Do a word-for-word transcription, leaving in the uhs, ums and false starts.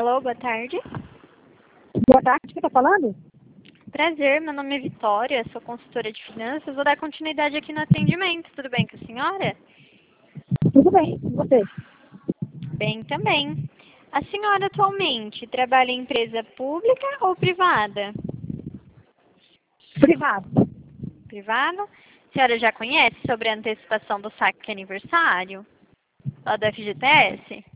Alô, boa tarde. Boa tarde, quem está falando? Prazer, meu nome é Vitória, sou consultora de finanças. Vou dar continuidade aqui no atendimento. Tudo bem com a senhora? Tudo bem, e você? Bem também. A senhora atualmente trabalha em empresa pública ou privada? Privado. Privada? A senhora já conhece sobre a antecipação do saque aniversário? Lá do F G T S?